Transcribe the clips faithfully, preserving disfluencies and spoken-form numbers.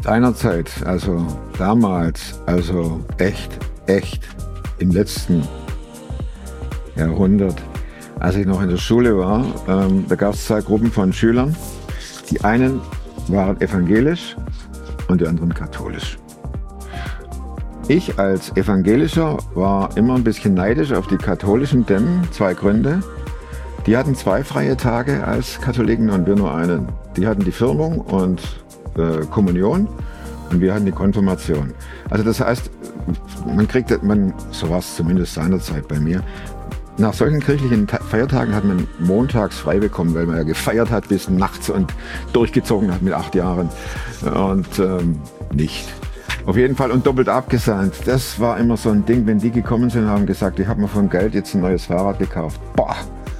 Seinerzeit, also damals, also echt, echt im letzten Jahrhundert, als ich noch in der Schule war, ähm, da gab es zwei Gruppen von Schülern. Die einen waren evangelisch und die anderen katholisch. Ich als Evangelischer war immer ein bisschen neidisch auf die katholischen, denn zwei Gründe. Die hatten zwei freie Tage als Katholiken und wir nur einen. Die hatten die Firmung und äh, Kommunion und wir hatten die Konfirmation. Also das heißt, man kriegt, man, so war es zumindest seinerzeit bei mir, nach solchen kirchlichen Ta- Feiertagen hat man montags frei bekommen, weil man ja gefeiert hat bis nachts und durchgezogen hat mit acht Jahren und ähm, nicht. Auf jeden Fall und doppelt abgesandt. Das war immer so ein Ding, wenn die gekommen sind, haben gesagt, ich habe mir von Geld jetzt ein neues Fahrrad gekauft. Boah!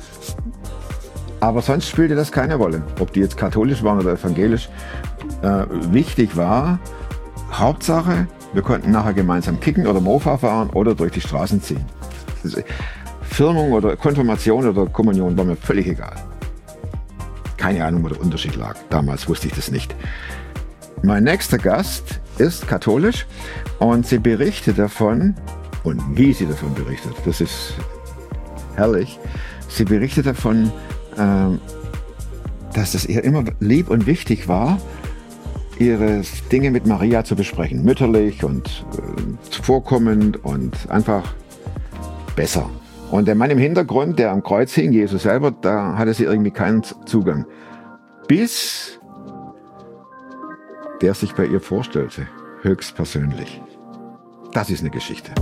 Aber sonst spielte das keine Rolle, ob die jetzt katholisch waren oder evangelisch. Äh, wichtig war, Hauptsache, wir konnten nachher gemeinsam kicken oder Mofa fahren oder durch die Straßen ziehen. Firmung oder Konfirmation oder Kommunion war mir völlig egal. Keine Ahnung, wo der Unterschied lag. Damals wusste ich das nicht. Mein nächster Gast ist katholisch und sie berichtet davon, und wie sie davon berichtet, das ist herrlich. Sie berichtet davon, ähm, dass es ihr immer lieb und wichtig war, ihre Dinge mit Maria zu besprechen. Mütterlich und äh, zuvorkommend und einfach besser. Und der Mann im Hintergrund, der am Kreuz hing, Jesus selber, da hatte sie irgendwie keinen Zugang. Bis der sich bei ihr vorstellte, höchstpersönlich. Das ist eine Geschichte.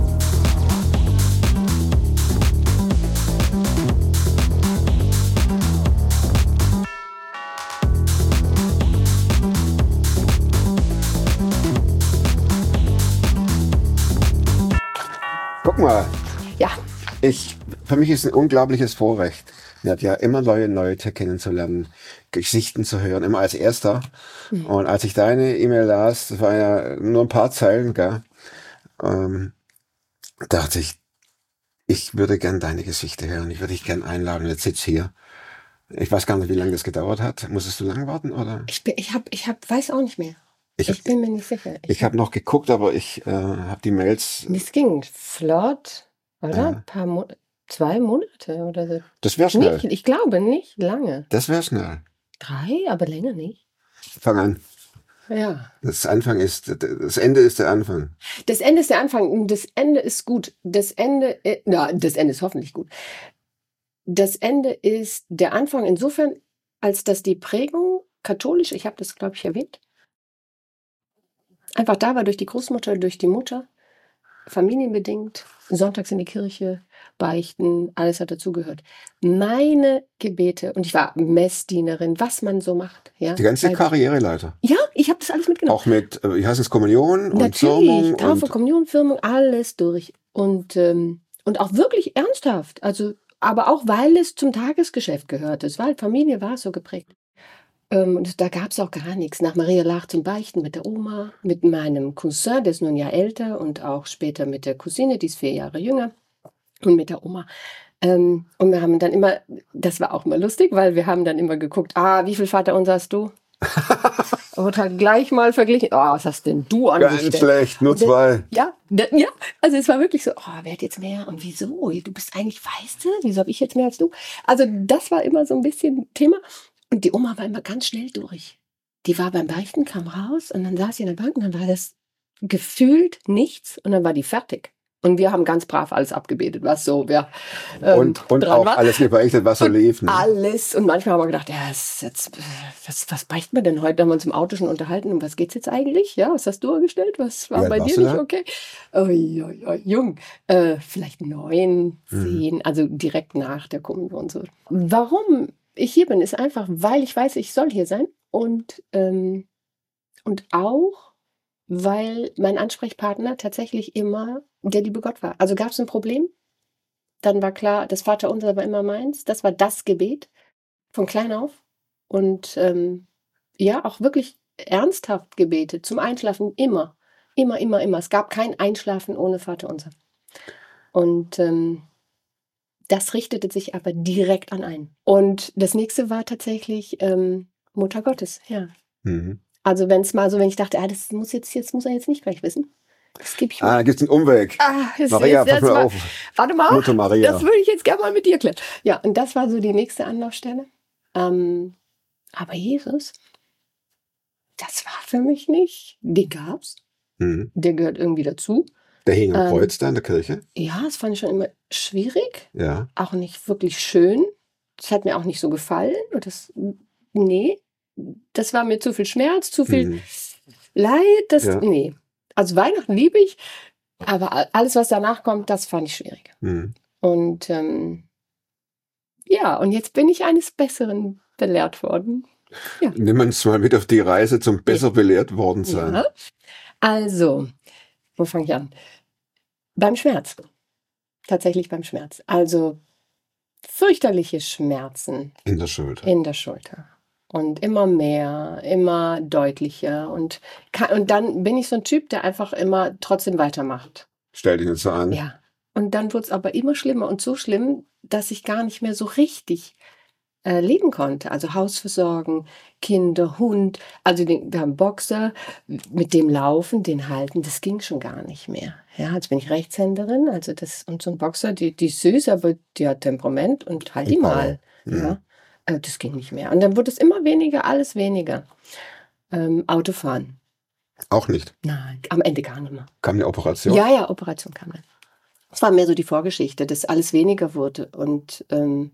Guck mal. Ja. Ich, für mich ist ein unglaubliches Vorrecht. Mir hat ja immer neue Leute kennenzulernen, Geschichten zu hören, immer als Erster. Mhm. Und als ich deine E-Mail las, das war ja nur ein paar Zeilen, gell, ähm, dachte ich, ich würde gern deine Geschichte hören, ich würde dich gern einladen. Jetzt sitz hier. Ich weiß gar nicht, wie lange das gedauert hat. Musstest du lang warten, oder? Ich, bin, ich, hab, ich hab, weiß auch nicht mehr. Ich, ich bin mir nicht sicher. Ich, ich habe noch geguckt, aber ich äh, habe die Mails... Es ging flott, oder? Ja. Ein paar Mo- zwei Monate oder so. Das wäre schnell. Nicht, ich glaube nicht lange. Das wäre schnell. Drei, aber länger nicht. Fang an. Ja. Das Anfang ist, das Ende ist der Anfang. Das Ende ist der Anfang. Das Ende ist gut. Das Ende, na, das Ende ist hoffentlich gut. Das Ende ist der Anfang insofern, als dass die Prägung katholisch, ich habe das, glaube ich, erwähnt, einfach da war durch die Großmutter, durch die Mutter, familienbedingt, sonntags in die Kirche, beichten, alles hat dazugehört. Meine Gebete, und ich war Messdienerin, was man so macht. Ja, die ganze Karriereleiter. Ja, ich habe das alles mitgenommen. Auch mit, wie heißt es, Kommunion und Natürlich, Firmung. Taufe, und Kommunion, Firmung, alles durch. Und, ähm, und auch wirklich ernsthaft. Also, aber auch, weil es zum Tagesgeschäft gehörte. Es war halt, Familie war so geprägt. Ähm, und da gab es auch gar nichts. Nach Maria lag zum Beichten mit der Oma, mit meinem Cousin, der ist nun ja älter, und auch später mit der Cousine, die ist vier Jahre jünger, und mit der Oma. Ähm, und wir haben dann immer, das war auch mal lustig, weil wir haben dann immer geguckt, ah, wie viel Vaterunser hast du? Und halt gleich mal verglichen, oh, was hast denn du angestellt? Ganz schlecht, nur dann, zwei. Ja, dann, ja, also es war wirklich so, oh, wer hat jetzt mehr und wieso? Du bist eigentlich, weißt du, wieso habe ich jetzt mehr als du? Also das war immer so ein bisschen Thema. Und die Oma war immer ganz schnell durch. Die war beim Beichten, kam raus und dann saß sie in der Bank und dann war das gefühlt nichts und dann war die fertig. Und wir haben ganz brav alles abgebetet, was so, wer ähm, Und, und auch war. alles gebeichtet, was so und lief. Ne? Alles. Und manchmal haben wir gedacht, ja, ist jetzt, was, was beichten wir denn heute? Da haben wir uns im Auto schon unterhalten. Um was geht's jetzt eigentlich? Ja, was hast du angestellt? Was war Wie alt bei warst dir du nicht da? okay? Ui, ui, ui, jung. Äh, vielleicht neun, zehn, Mhm. also direkt nach der Kommunion so. Warum ich hier bin, ist einfach, weil ich weiß, ich soll hier sein. Und, ähm, und auch, weil mein Ansprechpartner tatsächlich immer der liebe Gott war. Also gab es ein Problem, dann war klar, das Vaterunser war immer meins. Das war das Gebet von klein auf. Und ähm, ja, auch wirklich ernsthaft gebetet. Zum Einschlafen immer. Immer, immer, immer. Es gab kein Einschlafen ohne Vaterunser. Und ähm, das richtete sich aber direkt an einen. Und das nächste war tatsächlich ähm, Mutter Gottes. Ja. Mhm. Also wenn es mal so, wenn ich dachte, ah, das muss jetzt, jetzt muss er jetzt nicht gleich wissen. Das gebe ich mir. Ah, gibt's einen Umweg. Ah, jetzt, Maria, jetzt, pass mal mal, auf. Warte mal, Mutter Maria. das würde ich jetzt gerne mal mit dir klären. Ja, und das war so die nächste Anlaufstelle. Ähm, aber Jesus, das war für mich nicht. Den gab's. Mhm. Der gehört irgendwie dazu. Der hing am Ähm, Kreuz da in der Kirche. Ja, das fand ich schon immer schwierig. Ja. Auch nicht wirklich schön. Das hat mir auch nicht so gefallen. Und das, nee, das war mir zu viel Schmerz, zu viel Mhm. Leid. Das, Ja. nee. Also Weihnachten liebe ich, aber alles, was danach kommt, das fand ich schwierig. Mhm. Und ähm, ja, und jetzt bin ich eines Besseren belehrt worden. Ja. Nimm uns mal mit auf die Reise zum besser belehrt worden sein. Ja. Also, wo fange ich an? Beim Schmerz. Tatsächlich beim Schmerz. Also fürchterliche Schmerzen In der Schulter. in der Schulter. Und immer mehr, immer deutlicher. Und, kann, und dann bin ich so ein Typ, der einfach immer trotzdem weitermacht. Stell dich nicht so an. Ja. Und dann wurde es aber immer schlimmer und so schlimm, dass ich gar nicht mehr so richtig äh, leben konnte. Also Haus versorgen, Kinder, Hund, also den, wir haben Boxer, mit dem Laufen, den halten, das ging schon gar nicht mehr. Ja, jetzt bin ich Rechtshänderin, also das, und so ein Boxer, die, die ist süß, aber die hat Temperament und halt die Und Power. mal. Mhm. Ja, äh, das ging nicht mehr. Und dann wurde es immer weniger, alles weniger. Ähm, Autofahren. Auch nicht. Nein, am Ende gar nicht mehr. Kam eine Operation? Ja, ja, Operation kam dann. Das war mehr so die Vorgeschichte, dass alles weniger wurde. Und ähm,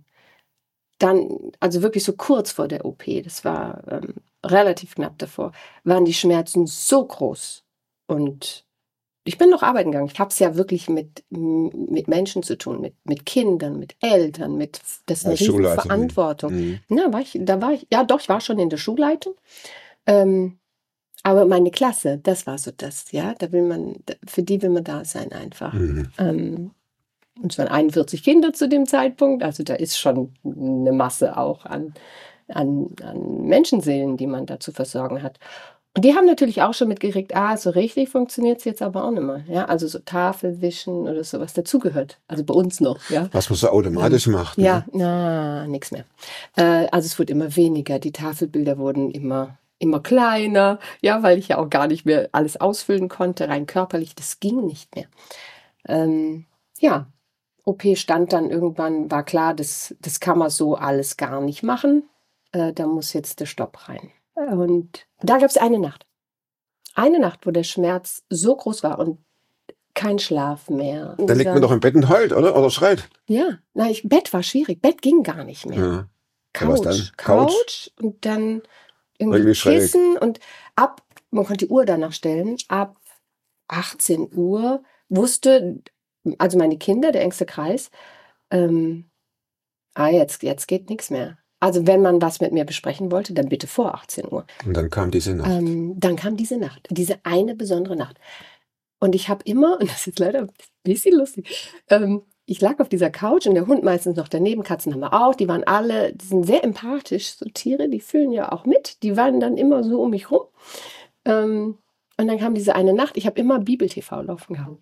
dann, also wirklich so kurz vor der O P, das war ähm, relativ knapp davor, waren die Schmerzen so groß. Und ich bin noch arbeiten gegangen. Ich habe es ja wirklich mit, mit Menschen zu tun, mit, mit Kindern, mit Eltern, mit, das ist eine Als riesige Schulleiterin. Verantwortung. Mhm. Na, war ich, da war ich, ja doch, ich war schon in der Schulleitung. Ähm, aber meine Klasse, das war so das, ja, da will man, für die will man da sein einfach. Mhm. Ähm, und es waren einundvierzig Kinder zu dem Zeitpunkt, also da ist schon eine Masse auch an, an, an Menschenseelen, die man da zu versorgen hat. Und die haben natürlich auch schon mitgekriegt, ah, so richtig funktioniert es jetzt aber auch nicht mehr. Ja, also so Tafelwischen oder sowas dazugehört. Also bei uns noch, ja. Was man so automatisch macht. Ja, Ne? na, nichts mehr. Äh, also es wurde immer weniger, die Tafelbilder wurden immer, immer kleiner, ja, weil ich ja auch gar nicht mehr alles ausfüllen konnte, rein körperlich, das ging nicht mehr. Ähm, ja, O P stand dann irgendwann, war klar, das, das kann man so alles gar nicht machen. Äh, da muss jetzt der Stopp rein. Und da gab es eine Nacht. Eine Nacht, wo der Schmerz so groß war und kein Schlaf mehr. Dann liegt man doch im Bett und heult, oder? Oder schreit. Ja, na, ich, Bett war schwierig. Bett ging gar nicht mehr. Ja. Ja, was Couch, dann? Couch, Couch? und dann irgendwie, Irgendwie schräg. Kissen und ab, man konnte die Uhr danach stellen, ab achtzehn Uhr wusste, also meine Kinder, der engste Kreis, ähm, ah, jetzt, jetzt geht nichts mehr. Also wenn man was mit mir besprechen wollte, dann bitte vor achtzehn Uhr. Und dann kam diese Nacht. Ähm, dann kam diese Nacht, diese eine besondere Nacht. Und ich habe immer, und das ist leider ein bisschen lustig, ähm, ich lag auf dieser Couch und der Hund meistens noch daneben, Katzen haben wir auch, die waren alle, die sind sehr empathisch, so Tiere, die fühlen ja auch mit, die waren dann immer so um mich rum. Ähm, und dann kam diese eine Nacht, ich habe immer Bibel-T V laufen gehabt.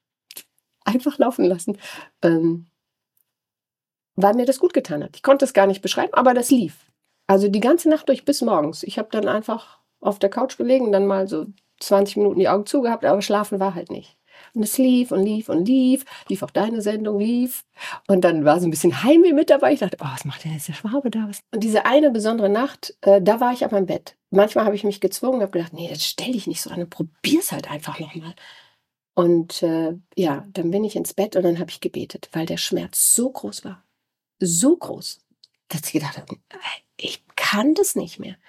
Einfach laufen lassen. Ähm, weil mir das gut getan hat. Ich konnte es gar nicht beschreiben, aber das lief. Also die ganze Nacht durch bis morgens. Ich habe dann einfach auf der Couch gelegen, dann mal so zwanzig Minuten die Augen zugehabt, aber schlafen war halt nicht. Und es lief und lief und lief, lief auch deine Sendung, lief. Und dann war so ein bisschen Heimweh mit dabei. Ich dachte, oh, was macht denn jetzt der Schwabe da? Was? Und diese eine besondere Nacht, äh, da war ich auf meinem Bett. Manchmal habe ich mich gezwungen, habe gedacht, nee, jetzt stell dich nicht so an und probier's halt einfach nochmal. Und äh, ja, dann bin ich ins Bett und dann habe ich gebetet, weil der Schmerz so groß war. So groß, dass ich gedacht habe, ich kann das nicht mehr.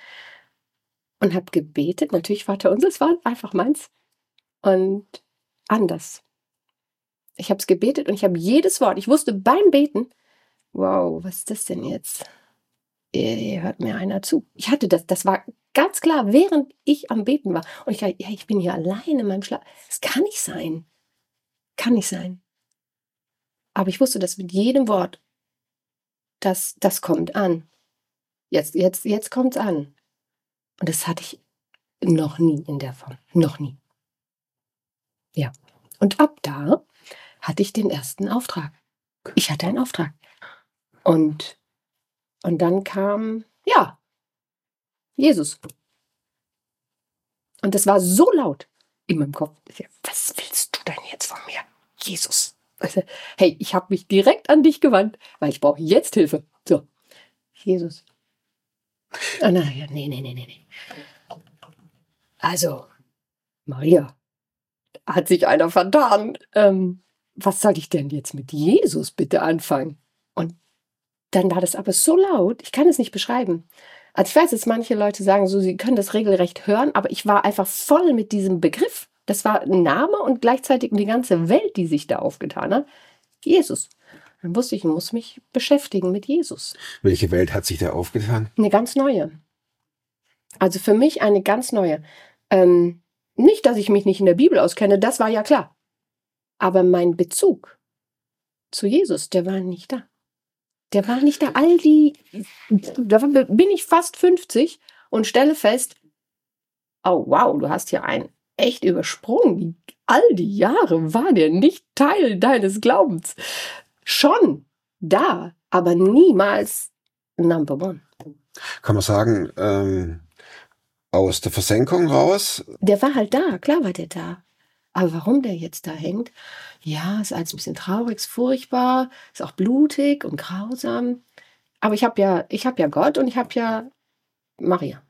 Und habe gebetet, natürlich Vater unser, es war einfach meins. Und anders. Ich habe es gebetet und ich habe jedes Wort, ich wusste beim Beten, wow, was ist das denn jetzt? Hier hört mir einer zu. Ich hatte das, das war ganz klar, während ich am Beten war. Und ich dachte, ja, ich bin hier alleine in meinem Schlaf. Das kann nicht sein. Kann nicht sein. Aber ich wusste das mit jedem Wort. Das, das kommt an. Jetzt, jetzt, jetzt kommt es an. Und das hatte ich noch nie in der Form. Noch nie. Ja. Und ab da hatte ich den ersten Auftrag. Ich hatte einen Auftrag. Und, und dann kam, ja, Jesus. Und das war so laut in meinem Kopf. Was willst du denn jetzt von mir? Jesus. Also, hey, ich habe mich direkt an dich gewandt, weil ich brauche jetzt Hilfe. So, Jesus. Ah, na, ja, nee, nee, nee, nee, nee. Also, Maria, hat sich einer vertan. Ähm, was soll ich denn jetzt mit Jesus bitte anfangen? Und dann war das aber so laut, ich kann es nicht beschreiben. Also ich weiß, dass manche Leute sagen, so, sie können das regelrecht hören, aber ich war einfach voll mit diesem Begriff. Das war ein Name und gleichzeitig die ganze Welt, die sich da aufgetan hat. Jesus. Dann wusste ich, ich muss mich beschäftigen mit Jesus. Welche Welt hat sich da aufgetan? Eine ganz neue. Also für mich eine ganz neue. Ähm, nicht, dass ich mich nicht in der Bibel auskenne, das war ja klar. Aber mein Bezug zu Jesus, der war nicht da. Der war nicht da. All die, da bin ich fast fünfzig und stelle fest, oh wow, du hast hier einen echt übersprungen. All die Jahre war der nicht Teil deines Glaubens. Schon da, aber niemals Number One. Kann man sagen, ähm, aus der Versenkung raus? Der war halt da, klar war der da. Aber warum der jetzt da hängt? Ja, ist alles ein bisschen traurig, ist furchtbar, ist auch blutig und grausam. Aber ich habe ja, ich habe ja Gott und ich habe ja Maria.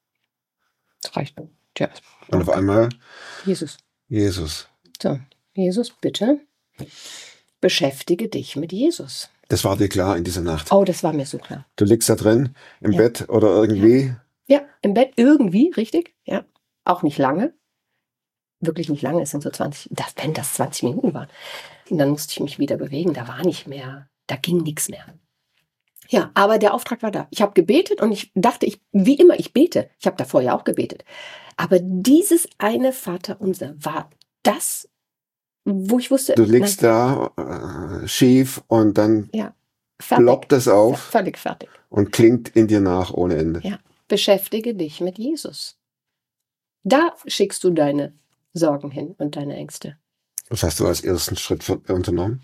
Das reicht. Tja. Und auf einmal Jesus. Jesus. So, Jesus, bitte beschäftige dich mit Jesus. Das war dir klar in dieser Nacht? Oh, das war mir so klar. Du liegst da drin im Ja. Bett oder irgendwie? Ja, im Bett irgendwie, richtig? Ja, auch nicht lange. Wirklich nicht lange, es sind so zwanzig, das, wenn das zwanzig Minuten waren. Und dann musste ich mich wieder bewegen, da war nicht mehr, da ging nichts mehr. Ja, aber der Auftrag war da. Ich habe gebetet und ich dachte, ich, wie immer, ich bete. Ich habe davor ja auch gebetet. Aber dieses eine Vaterunser war das, wo ich wusste... Du liegst nein, da äh, schief und dann ja, fertig, ploppt es auf völlig fertig. und klingt in dir nach ohne Ende. Ja, beschäftige dich mit Jesus. Da schickst du deine Sorgen hin und deine Ängste. Was hast du als ersten Schritt für, unternommen?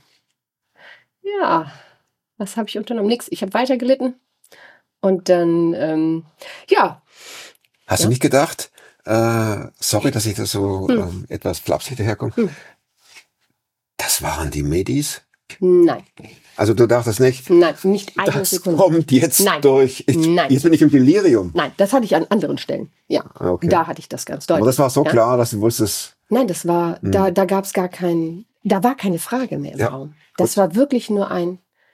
Ja, was habe ich unternommen? Nix. Ich habe weiter gelitten. Und dann, ähm, ja. Hast ja. du nicht gedacht, äh, sorry, dass ich da so Hm. ähm, etwas flapsig daherkomme, Hm. das waren die Medis? Nein, Also du dachtest nicht, nein, nicht eine das Sekunde. kommt jetzt Nein. durch. Ich, Nein. Jetzt bin ich im Delirium. Nein, das hatte ich an anderen Stellen. Ja, Okay. da hatte ich das ganz deutlich. Aber das war so ja? klar, dass du wusstest, Nein, das war, Hm. da, da gab es gar keinen, da war keine Frage mehr im Ja. Raum. Das war wirklich nur ein,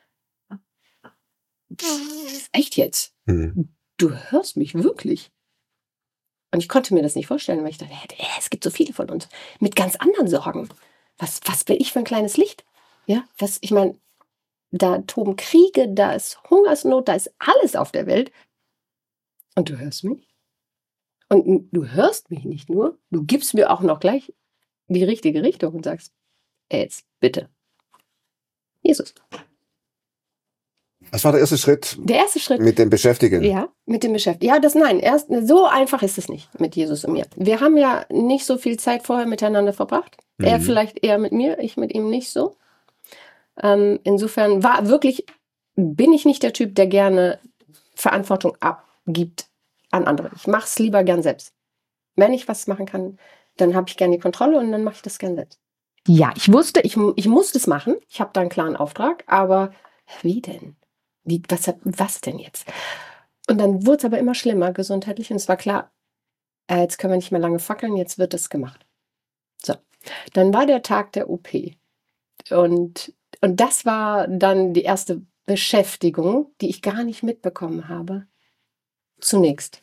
echt jetzt? hm, Du hörst mich wirklich? Und ich konnte mir das nicht vorstellen, weil ich dachte, hey, es gibt so viele von uns mit ganz anderen Sorgen. Was, was bin ich für ein kleines Licht? Ja, was, ich meine, da toben Kriege, da ist Hungersnot, da ist alles auf der Welt. Und du hörst mich? Und du hörst mich nicht nur, du gibst mir auch noch gleich die richtige Richtung und sagst, ey, jetzt bitte. Jesus. was war der erste Schritt Der erste Schritt. mit dem Beschäftigen? Ja, mit dem Beschäftigen. Ja, das nein, erst so einfach ist es nicht mit Jesus und mir. Wir haben ja nicht so viel Zeit vorher miteinander verbracht. Mhm. Er vielleicht eher mit mir, ich mit ihm nicht so. Ähm, insofern war wirklich, bin ich nicht der Typ, der gerne Verantwortung abgibt an andere. Ich mache es lieber gern selbst. Wenn ich was machen kann, dann habe ich gerne die Kontrolle und dann mache ich das gern selbst. Ja, ich wusste, ich, ich muss das machen. Ich habe da einen klaren Auftrag, aber wie denn? Wie, was, was denn jetzt? Und dann wurde es aber immer schlimmer gesundheitlich und es war klar, äh, jetzt können wir nicht mehr lange fackeln, jetzt wird es gemacht. So, dann war der Tag der O P und, und das war dann die erste Beschäftigung, die ich gar nicht mitbekommen habe. Zunächst.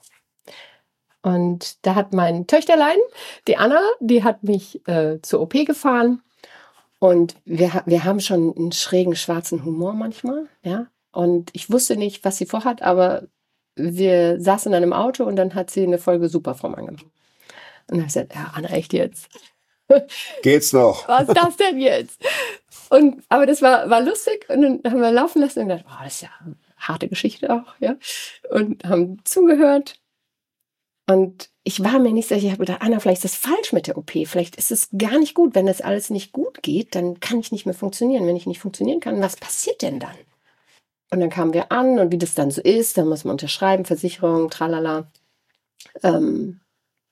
Und da hat mein Töchterlein, die Anna, die hat mich äh, zur O P gefahren. Und wir, wir haben schon einen schrägen schwarzen Humor manchmal, ja. Und ich wusste nicht, was sie vorhat, aber wir saßen dann im Auto und dann hat sie eine Folge Superfrom angemacht. Und dann habe ich gesagt, ja, Anna, echt jetzt? Geht's noch? Was ist das denn jetzt? Und, aber das war, war lustig und dann haben wir laufen lassen und gedacht, oh, das ist ja eine harte Geschichte auch, ja. Und haben zugehört. Und ich war mir nicht sicher, ich habe gedacht, Anna, vielleicht ist das falsch mit der O P. Vielleicht ist es gar nicht gut. Wenn das alles nicht gut geht, dann kann ich nicht mehr funktionieren. Wenn ich nicht funktionieren kann, was passiert denn dann? Und dann kamen wir an und wie das dann so ist, dann muss man unterschreiben, Versicherung, tralala. Ähm,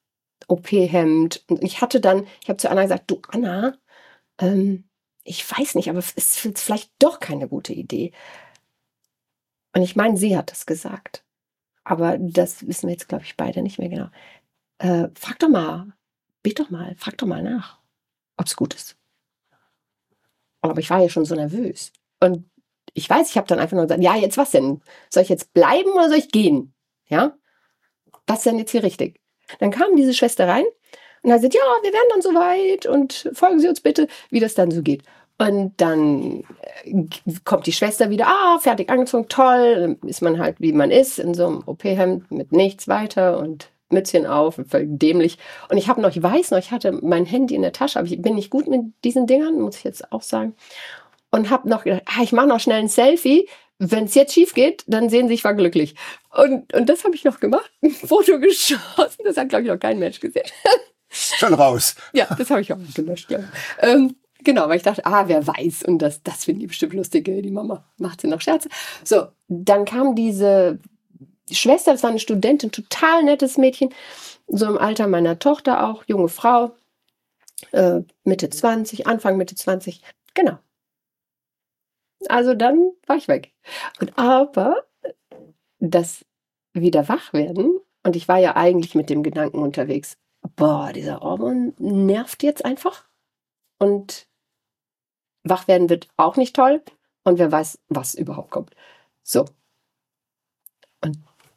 O P-Hemd. Und ich hatte dann, ich habe zu Anna gesagt, du Anna, ähm, ich weiß nicht, aber es ist vielleicht doch keine gute Idee. Und ich meine, sie hat das gesagt. Aber das wissen wir jetzt, glaube ich, beide nicht mehr genau. Äh, frag doch mal, bet doch mal, frag doch mal nach, ob es gut ist. Aber ich war ja schon so nervös. Und ich weiß, ich habe dann einfach nur gesagt, ja, jetzt was denn? Soll ich jetzt bleiben oder soll ich gehen? Ja? Was ist denn jetzt hier richtig? Dann kam diese Schwester rein und hat gesagt, ja, wir werden dann soweit und folgen Sie uns bitte, wie das dann so geht. Und dann äh, kommt die Schwester wieder, ah, fertig angezogen, toll. Dann ist man halt, wie man ist, in so einem O P-Hemd mit nichts weiter und Mützchen auf, völlig dämlich. Und ich habe noch, ich weiß noch, ich hatte mein Handy in der Tasche, aber ich bin nicht gut mit diesen Dingern, muss ich jetzt auch sagen. Und habe noch gedacht, ah, ich mache noch schnell ein Selfie. Wenn es jetzt schief geht, dann sehen Sie, ich war glücklich. Und, und das habe ich noch gemacht, ein Foto geschossen. Das hat, glaube ich, noch kein Mensch gesehen. Schon raus. Ja, das habe ich auch nicht gelöscht, glaube ich. Ähm, genau, weil ich dachte, ah, wer weiß. Und das, das finden die bestimmt lustig. Die Mama macht sie noch Scherze. So, dann kam diese Schwester, das war eine Studentin, total nettes Mädchen. So im Alter meiner Tochter auch, junge Frau. Äh, Mitte zwanzig, Anfang Mitte zwanzig. Genau. Also dann war ich weg. Und aber das wieder wach werden, und ich war ja eigentlich mit dem Gedanken unterwegs, boah, dieser Ohrwurm nervt jetzt einfach. Und wach werden wird auch nicht toll. Und wer weiß, was überhaupt kommt. So. Und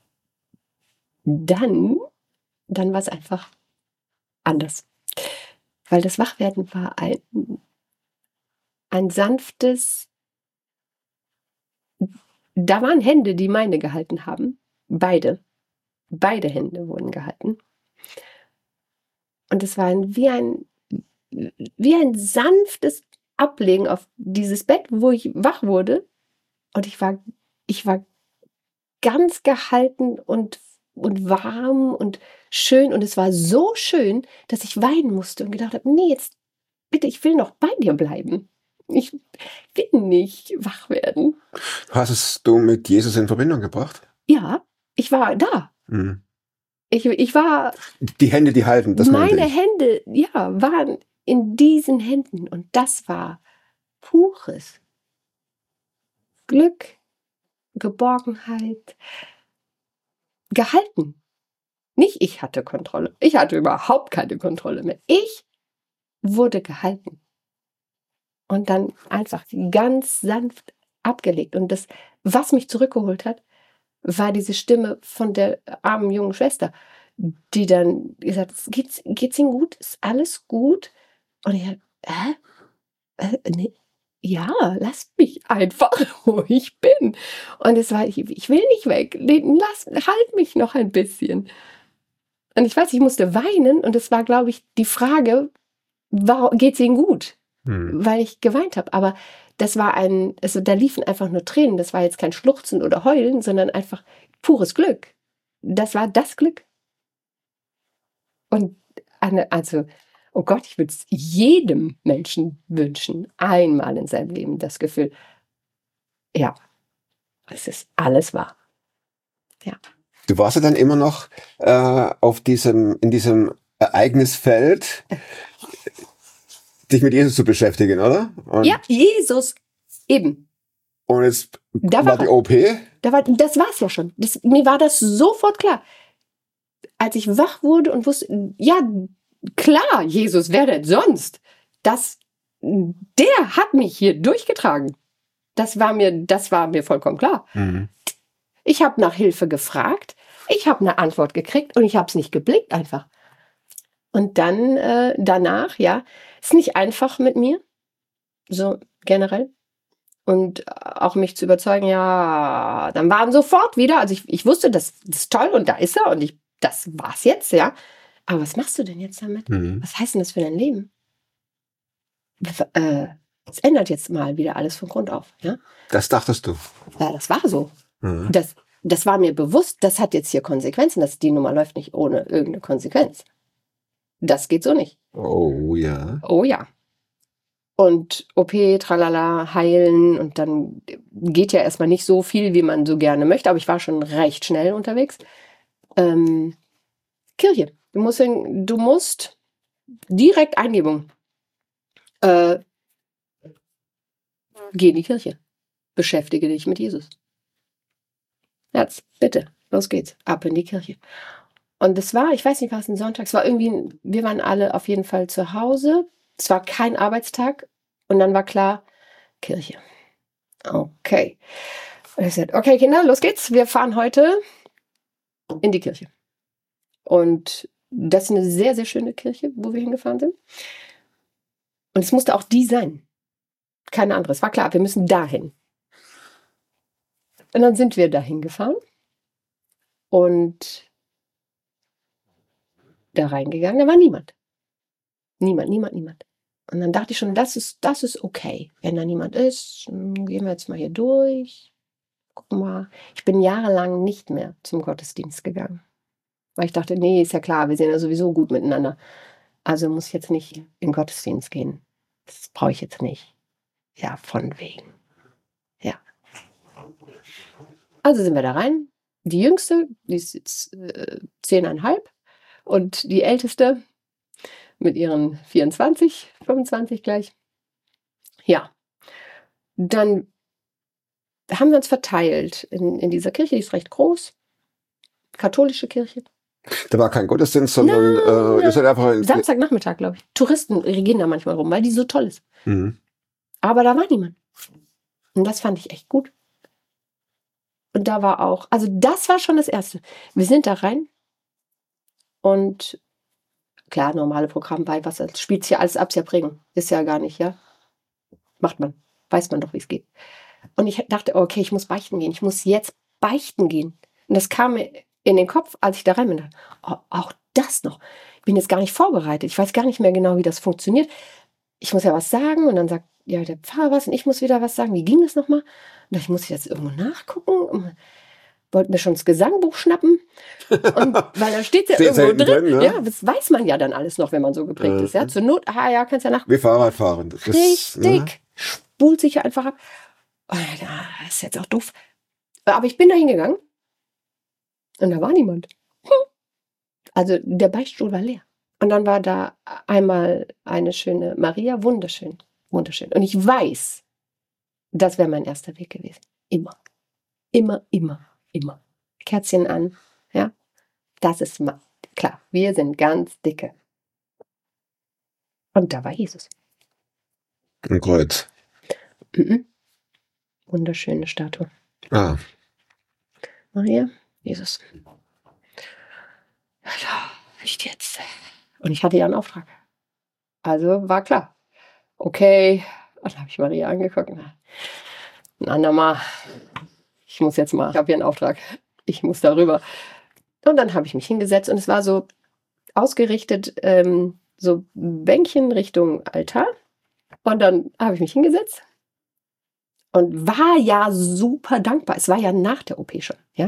dann, dann war es einfach anders. Weil das Wachwerden war ein, ein sanftes, da waren Hände, die meine gehalten haben. Beide. Beide Hände wurden gehalten. Und es war ein, wie ein, wie ein sanftes Ablegen auf dieses Bett, wo ich wach wurde. Und ich war, ich war ganz gehalten und, und warm und schön. Und es war so schön, dass ich weinen musste und gedacht habe, nee, jetzt bitte, ich will noch bei dir bleiben. Ich will nicht wach werden. Hast es du mit Jesus in Verbindung gebracht? Ja, ich war da. Mhm. Ich, ich war... Die Hände, die halten, das meinte Meine ich. Hände, ja, waren in diesen Händen. Und das war pures Glück, Geborgenheit, gehalten. Nicht ich hatte Kontrolle. Ich hatte überhaupt keine Kontrolle mehr. Ich wurde gehalten. Und dann einfach ganz sanft abgelegt. Und das, was mich zurückgeholt hat, war diese Stimme von der armen jungen Schwester, die dann gesagt hat, geht's, geht's Ihnen gut? Ist alles gut? Und ich hab, hä? Äh, nee. Ja, lasst mich einfach, wo ich bin. Und es war, ich, ich will nicht weg. Lass, halt mich noch ein bisschen. Und ich weiß, ich musste weinen. Und es war, glaube ich, die Frage, warum geht's Ihnen gut? Hm. Weil ich geweint habe. Aber das war ein, also da liefen einfach nur Tränen. Das war jetzt kein Schluchzen oder Heulen, sondern einfach pures Glück. Das war das Glück. Und eine, also, oh Gott, ich würde es jedem Menschen wünschen, einmal in seinem Leben das Gefühl, ja, es ist alles wahr. Ja. Du warst ja dann immer noch äh, auf diesem, in diesem Ereignisfeld, dich mit Jesus zu beschäftigen, oder? Und, ja, Jesus, eben. Und jetzt da war, war die O P? Da war, das war es ja schon. Das, mir war das sofort klar. Als ich wach wurde und wusste, ja, klar, Jesus, wer denn sonst? Das, der hat mich hier durchgetragen. Das war mir, das war mir vollkommen klar. Mhm. Ich habe nach Hilfe gefragt, ich habe eine Antwort gekriegt und ich habe es nicht geblickt einfach. Und dann äh, danach, ja, ist nicht einfach mit mir, so generell. Und auch mich zu überzeugen, ja, dann waren sofort wieder, also ich, ich wusste, das, das ist toll und da ist er und ich, das war's jetzt, ja. Aber was machst du denn jetzt damit? Mhm. Was heißt denn das für dein Leben? Äh, es ändert jetzt mal wieder alles von Grund auf, ja. Das dachtest du? Ja, das war so. Mhm. Das, das war mir bewusst, das hat jetzt hier Konsequenzen, das, die Nummer läuft nicht ohne irgendeine Konsequenz. Das geht so nicht. Oh ja. Oh ja. Und O P, tralala, heilen und dann geht ja erstmal nicht so viel, wie man so gerne möchte, aber ich war schon recht schnell unterwegs. Ähm, Kirche. Du musst, in, du musst direkt Eingebung. Äh, geh in die Kirche. Beschäftige dich mit Jesus. Jetzt, bitte, los geht's. Ab in die Kirche. Und es war, ich weiß nicht, was ein Sonntag, es war irgendwie, wir waren alle auf jeden Fall zu Hause. Es war kein Arbeitstag. Und dann war klar, Kirche. Okay. Und ich sagte, okay, Kinder, los geht's. Wir fahren heute in die Kirche. Und das ist eine sehr, sehr schöne Kirche, wo wir hingefahren sind. Und es musste auch die sein. Keine andere. Es war klar, wir müssen dahin. Und dann sind wir dahin gefahren und da reingegangen, da war niemand. Niemand, niemand, niemand. Und dann dachte ich schon, das ist, das ist okay. Wenn da niemand ist, gehen wir jetzt mal hier durch. Guck mal. Ich bin jahrelang nicht mehr zum Gottesdienst gegangen. Weil ich dachte, nee, ist ja klar, wir sind ja sowieso gut miteinander. Also muss ich jetzt nicht in den Gottesdienst gehen. Das brauche ich jetzt nicht. Ja, von wegen. Ja. Also sind wir da rein. Die Jüngste, die ist jetzt äh, zehneinhalb. Und die Älteste mit ihren vierundzwanzig, fünfundzwanzig gleich. Ja. Dann haben wir uns verteilt in, in dieser Kirche. Die ist recht groß. Katholische Kirche. Da war kein Gottesdienst, sondern Nein, äh, ihr seid einfach... in- Samstagnachmittag, glaube ich. Touristen gehen da manchmal rum, weil die so toll ist. Mhm. Aber da war niemand. Und das fand ich echt gut. Und da war auch, also das war schon das Erste. Wir sind da rein und klar, normale Programm bei, was spielt hier alles ab, ist ja bringen. Ist ja gar nicht, ja. Macht man. Weiß man doch, wie es geht. Und ich dachte, okay, ich muss beichten gehen. Ich muss jetzt beichten gehen. Und das kam mir in den Kopf, als ich da rein bin. Dachte, oh, auch das noch. Ich bin jetzt gar nicht vorbereitet. Ich weiß gar nicht mehr genau, wie das funktioniert. Ich muss ja was sagen und dann sagt ja der Pfarrer was und ich muss wieder was sagen. Wie ging das nochmal? Und dachte, ich muss jetzt irgendwo nachgucken. Wollte mir schon das Gesangbuch schnappen. Und, weil da steht ja Steht irgendwo selten drin. drin, ne? Ja, das weiß man ja dann alles noch, wenn man so geprägt Äh. ist. Ja, zur Not, ah ja, kannst ja nach. Wie Fahrradfahren. Das, Richtig. ne? Spult sich ja einfach ab. Oh, das ist jetzt auch doof. Aber ich bin da hingegangen und da war niemand. Also der Beichtstuhl war leer. Und dann war da einmal eine schöne Maria, wunderschön, wunderschön. Und ich weiß, das wäre mein erster Weg gewesen. Immer, immer, immer, immer. Kerzchen an, ja. Das ist mal klar. Wir sind ganz dicke. Und da war Jesus. Ein Kreuz. Mhm. Wunderschöne Statue. Ah. Maria, Jesus. Ja, nicht jetzt. Und ich hatte ja einen Auftrag. Also war klar. Okay. Und dann habe ich Maria angeguckt. Ein andermal. Ich muss jetzt mal. Ich habe hier einen Auftrag. Ich muss darüber. Und dann habe ich mich hingesetzt und es war so ausgerichtet, ähm, so Bänkchen Richtung Altar. Und dann habe ich mich hingesetzt und war ja super dankbar. Es war ja nach der O P schon, ja.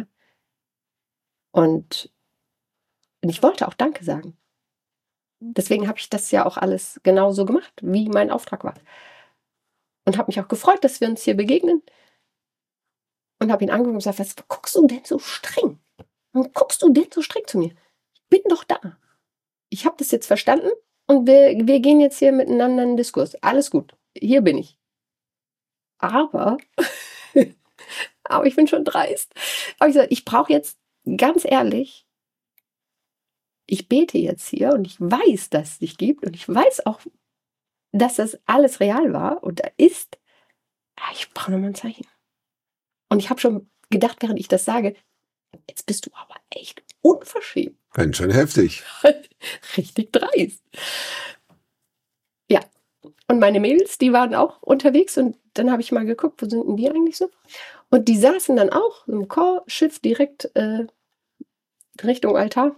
Und ich wollte auch Danke sagen. Deswegen habe ich das ja auch alles genauso gemacht, wie mein Auftrag war. Und habe mich auch gefreut, dass wir uns hier begegnen. Und habe ihn angeguckt und gesagt, was guckst du denn so streng? Warum guckst du denn so streng zu mir? Ich bin doch da. Ich habe das jetzt verstanden und wir, wir gehen jetzt hier miteinander in den Diskurs. Alles gut, hier bin ich. Aber, aber ich bin schon dreist. Aber ich sage, ich brauche jetzt, ganz ehrlich, ich bete jetzt hier und ich weiß, dass es dich gibt und ich weiß auch, dass das alles real war und da ist, ich brauche nochmal ein Zeichen. Und ich habe schon gedacht, während ich das sage, jetzt bist du aber echt unverschämt. Ganz schön heftig. Richtig dreist. Ja, und meine Mädels, die waren auch unterwegs und dann habe ich mal geguckt, wo sind denn die eigentlich so? Und die saßen dann auch im Chorschiff direkt äh, Richtung Altar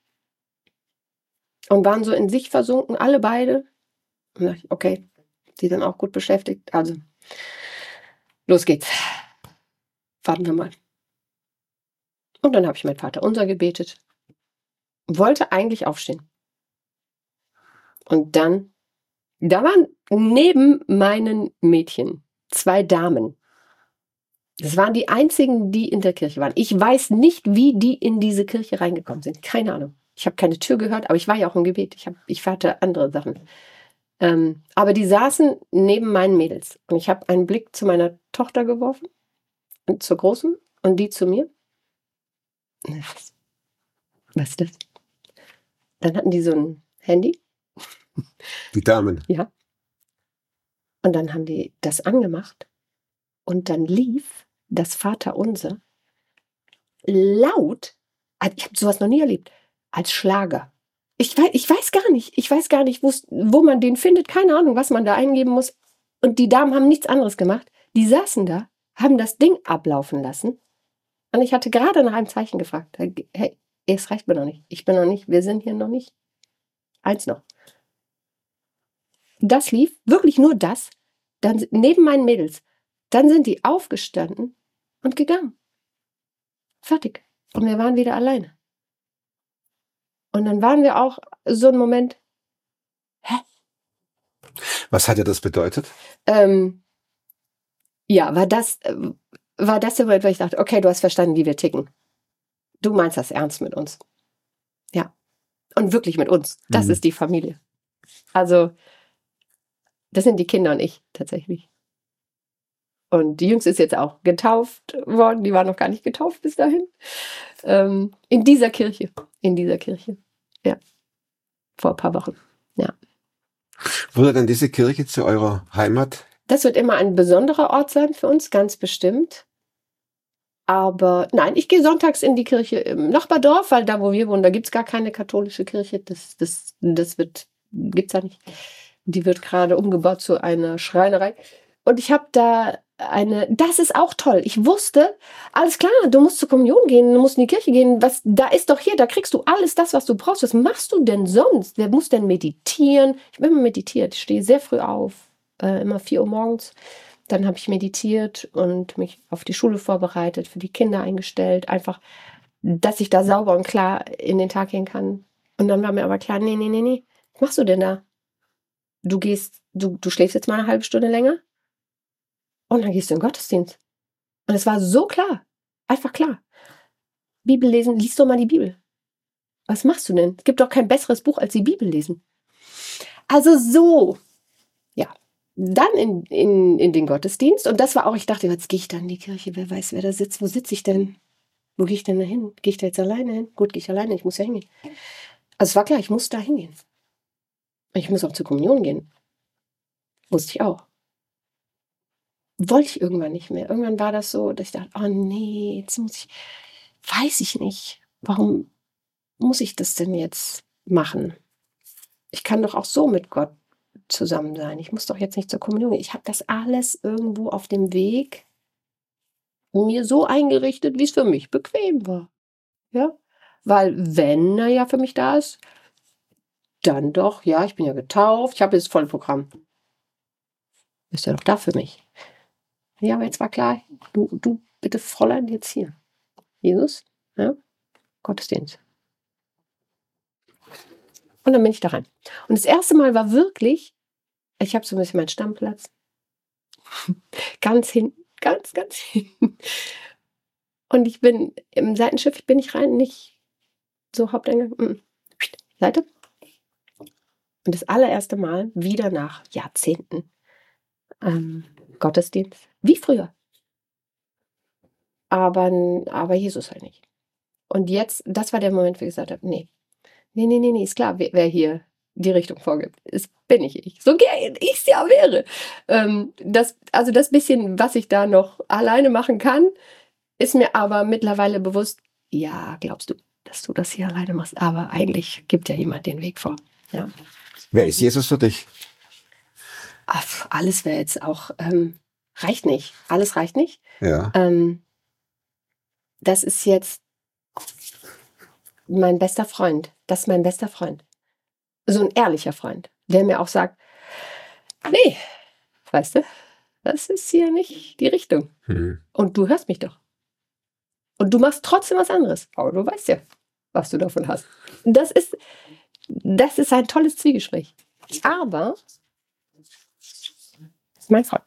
und waren so in sich versunken, alle beide. Und dachte ich, okay, die sind auch gut beschäftigt, also los geht's. Warten wir mal. Und dann habe ich mein Vaterunser gebetet. Wollte eigentlich aufstehen. Und dann, da waren neben meinen Mädchen zwei Damen. Das waren die einzigen, die in der Kirche waren. Ich weiß nicht, wie die in diese Kirche reingekommen sind. Keine Ahnung. Ich habe keine Tür gehört, aber ich war ja auch im Gebet. Ich, hab, ich hatte andere Sachen. Ähm, aber die saßen neben meinen Mädels. Und ich habe einen Blick zu meiner Tochter geworfen, und zur Großen, und die zu mir. Was, was ist das? Dann hatten die so ein Handy. Die Damen. Ja. Und dann haben die das angemacht. Und dann lief das Vaterunser laut. Ich habe sowas noch nie erlebt. Als Schlager. Ich weiß, ich weiß gar nicht. Ich weiß gar nicht, wo man den findet. Keine Ahnung, was man da eingeben muss. Und die Damen haben nichts anderes gemacht. Die saßen da, haben das Ding ablaufen lassen. Und ich hatte gerade nach einem Zeichen gefragt. Hey, es reicht mir noch nicht. Ich bin noch nicht. Wir sind hier noch nicht. Eins noch. Das lief, wirklich nur das. Dann neben meinen Mädels. Dann sind die aufgestanden und gegangen. Fertig. Und wir waren wieder alleine. Und dann waren wir auch so ein Moment, hä? Was hat dir das bedeutet? Ähm, ja, war das, war das der Moment, wo ich dachte, okay, du hast verstanden, wie wir ticken. Du meinst das ernst mit uns. Ja. Und wirklich mit uns. Das Mhm. ist die Familie. Also, das sind die Kinder und ich tatsächlich. Und die Jüngste ist jetzt auch getauft worden. Die war noch gar nicht getauft bis dahin. Ähm, in dieser Kirche. In dieser Kirche. Ja. Vor ein paar Wochen. Ja. Wurde dann diese Kirche zu eurer Heimat? Das wird immer ein besonderer Ort sein für uns, ganz bestimmt. Aber nein, ich gehe sonntags in die Kirche im Nachbardorf, weil da, wo wir wohnen, da gibt es gar keine katholische Kirche. Das, das, das wird, gibt's da nicht. Die wird gerade umgebaut zu einer Schreinerei. Und ich habe da eine, das ist auch toll. Ich wusste, alles klar, du musst zur Kommunion gehen, du musst in die Kirche gehen. Was, da ist doch hier, da kriegst du alles das, was du brauchst. Was machst du denn sonst? Wer muss denn meditieren? Ich habe immer meditiert. Ich stehe sehr früh auf, äh, immer vier Uhr morgens. Dann habe ich meditiert und mich auf die Schule vorbereitet, für die Kinder eingestellt. Einfach, dass ich da sauber und klar in den Tag gehen kann. Und dann war mir aber klar, nee, nee, nee, nee. Was machst du denn da? Du gehst, du, du schläfst jetzt mal eine halbe Stunde länger und dann gehst du in den Gottesdienst. Und es war so klar. Einfach klar. Bibel lesen, lies doch mal die Bibel. Was machst du denn? Es gibt doch kein besseres Buch als die Bibel lesen. Also so. Ja. Dann in, in, in den Gottesdienst. Und das war auch, ich dachte, jetzt gehe ich dann in die Kirche. Wer weiß, wer da sitzt. Wo sitze ich denn? Wo gehe ich denn da hin? Gehe ich da jetzt alleine hin? Gut, gehe ich alleine. Ich muss ja hingehen. Also es war klar, ich muss da hingehen. Ich muss auch zur Kommunion gehen. Wusste ich auch. Wollte ich irgendwann nicht mehr. Irgendwann war das so, dass ich dachte, oh nee, jetzt muss ich, weiß ich nicht. Warum muss ich das denn jetzt machen? Ich kann doch auch so mit Gott zusammen sein. Ich muss doch jetzt nicht zur Kommunion gehen. Ich habe das alles irgendwo auf dem Weg mir so eingerichtet, wie es für mich bequem war. Ja, weil wenn er ja für mich da ist, dann doch, ja, ich bin ja getauft, ich habe jetzt das volle Programm. Ist ja doch da für mich. Ja, aber jetzt war klar, du, du bitte Fräulein jetzt hier. Jesus, ja, Gottesdienst. Und dann bin ich da rein. Und das erste Mal war wirklich, ich habe so ein bisschen meinen Stammplatz. Ganz hinten, ganz, ganz hinten. Und ich bin im Seitenschiff, ich bin nicht rein, nicht so Haupteingang. Seite. Und das allererste Mal wieder nach Jahrzehnten ähm, Gottesdienst. Wie früher. Aber, aber Jesus halt nicht. Und jetzt, das war der Moment, wo ich gesagt habe, nee, nee, nee, nee, nee, ist klar, wer, wer hier die Richtung vorgibt. Das bin ich ich. So gern ich es ja wäre. Ähm, das, also das bisschen, was ich da noch alleine machen kann, ist mir aber mittlerweile bewusst, ja, glaubst du, dass du das hier alleine machst, aber eigentlich gibt ja jemand den Weg vor. Ja. Wer ist Jesus für dich? Ach, alles wäre jetzt auch, ähm, reicht nicht. Alles reicht nicht. Ja. Ähm, das ist jetzt mein bester Freund. Das ist mein bester Freund. So ein ehrlicher Freund, der mir auch sagt, nee, weißt du, das ist hier nicht die Richtung. Hm. Und du hörst mich doch. Und du machst trotzdem was anderes. Aber du weißt ja, was du davon hast. Das ist, das ist ein tolles Zwiegespräch. Aber mein Freund.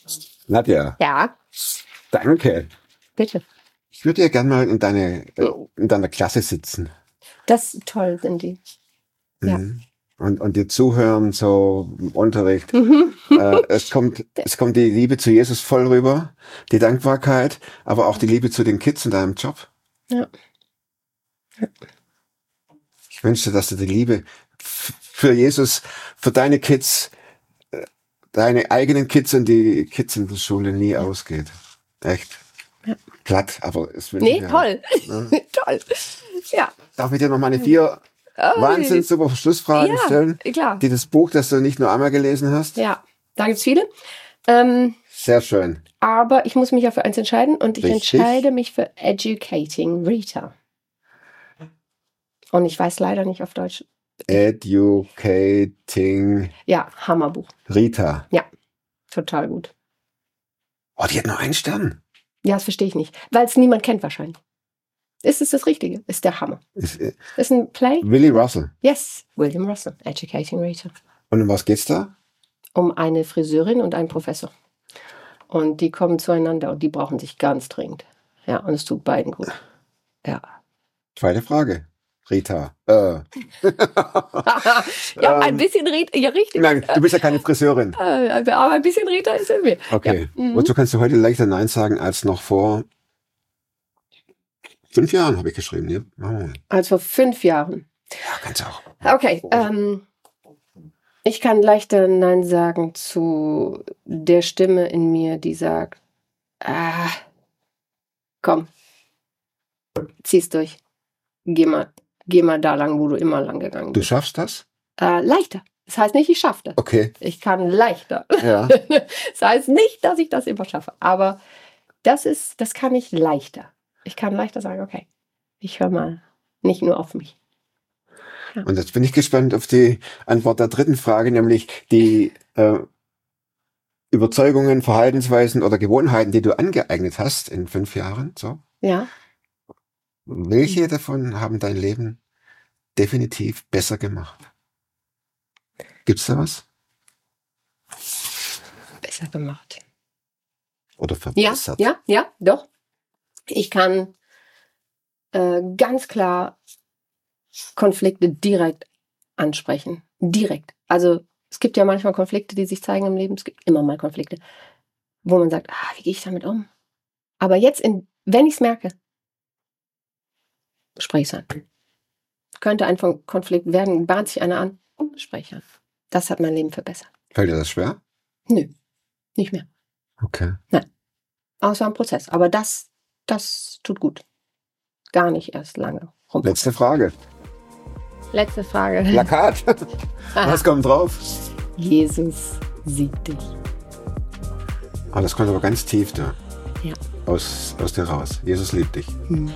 Nadja. Ja. Danke. Bitte. Ich würde ja gerne mal in deine äh, in deiner Klasse sitzen. Das ist toll, sind die. Ja. Mhm. Und, und dir zuhören, so im Unterricht. Mhm. äh, es kommt, es kommt die Liebe zu Jesus voll rüber, die Dankbarkeit, aber auch die Liebe zu den Kids in deinem Job. Ja. Ja. Ich wünschte, dass du die Liebe f- für Jesus, für deine Kids, äh, deine eigenen Kids und die Kids in der Schule nie ausgeht. Echt. Ja. Platt, aber es wird Nee, ja. toll. Ja. Toll. Ja. Darf ich dir noch meine vier Oh, wahnsinns super Schlussfragen ja, stellen? klar. Die das Buch, das du nicht nur einmal gelesen hast? Ja, da gibt's viele. Ähm, Sehr schön. aber ich muss mich ja für eins entscheiden und ich Richtig. entscheide mich für Educating Rita. Und ich weiß leider nicht auf Deutsch. Educating Ja, Hammerbuch. Rita. Total gut. Oh, die hat nur einen Stern. Ja, das verstehe ich nicht. Weil es niemand kennt wahrscheinlich. Ist es das Richtige? Ist der Hammer. Ist, äh, Ist ein Play? Willie Russell. Yes, William Russell, Educating Rita. Und um was geht's da? Um eine Friseurin und einen Professor. Und die kommen zueinander und die brauchen sich ganz dringend. Ja, und es tut beiden gut. Ja. Zweite Frage. Rita. Äh. ja, ein Ähm, bisschen Rita, ja richtig. Nein, du bist ja keine Friseurin. Äh, aber ein bisschen Rita ist in mir. Okay. Ja. Mhm. Wozu kannst du heute leichter Nein sagen als noch vor fünf Jahren, habe ich geschrieben. Ja, oh. Als vor fünf Jahren. Ja, kannst du auch. Okay, ähm, ich kann leichter Nein sagen zu der Stimme in mir, die sagt, ah, komm, zieh's durch. Geh mal, geh mal da lang, wo du immer lang gegangen Du bist. schaffst das? Äh, leichter. Das heißt nicht, ich schaffe das. Okay. Ich kann leichter. Ja. Das heißt nicht, dass ich das immer schaffe. Aber das ist, das kann ich leichter. Ich kann leichter sagen, okay, ich höre mal nicht nur auf mich. Und jetzt bin ich gespannt auf die Antwort der dritten Frage, nämlich die äh, Überzeugungen, Verhaltensweisen oder Gewohnheiten, die du angeeignet hast in fünf Jahren. So. Ja. Welche davon haben dein Leben definitiv besser gemacht? Gibt's da was? Besser gemacht. Oder Ja, verbessert? ja, ja, doch. Ich kann äh, ganz klar Konflikte direkt ansprechen. Direkt. Also es gibt ja manchmal Konflikte, die sich zeigen im Leben. Es gibt immer mal Konflikte, wo man sagt, ah, wie gehe ich damit um? Aber jetzt, in, wenn ich es merke, spreche ich es an. Könnte ein Konflikt werden, bahnt sich einer an, spreche ich an. Das hat mein Leben verbessert. Fällt dir das schwer? Nö, nicht mehr. Okay. Aber es war ein Prozess. Aber das, das tut gut. Gar nicht erst lange rum. Letzte Frage. Letzte Frage. Plakat. Was kommt drauf? Jesus sieht dich. Ah, das kommt aber ganz tief da. Ja. Aus, aus dir raus. Jesus liebt dich. Hm.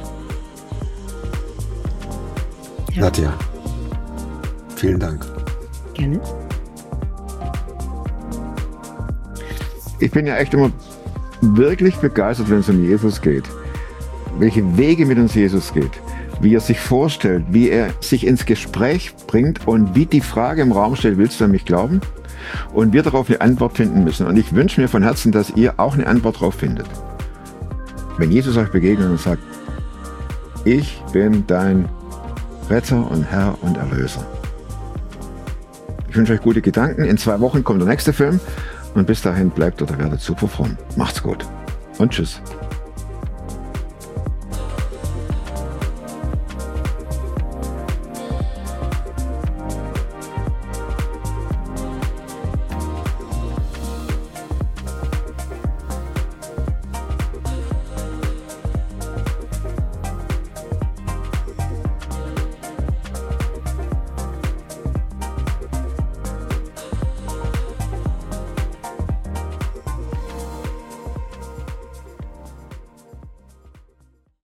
Ja. Nadja, vielen Dank. Gerne. Ich bin ja echt immer wirklich begeistert, wenn es um Jesus geht. Welche Wege mit uns Jesus geht. Wie er sich vorstellt, wie er sich ins Gespräch bringt und wie die Frage im Raum stellt, willst du an mich glauben? Und wir darauf eine Antwort finden müssen. Und ich wünsche mir von Herzen, dass ihr auch eine Antwort darauf findet. Wenn Jesus euch begegnet und sagt, ich bin dein Retter und Herr und Erlöser. Ich wünsche euch gute Gedanken. In zwei Wochen kommt der nächste Film. Und bis dahin bleibt oder werdet super fromm. Macht's gut. Und tschüss.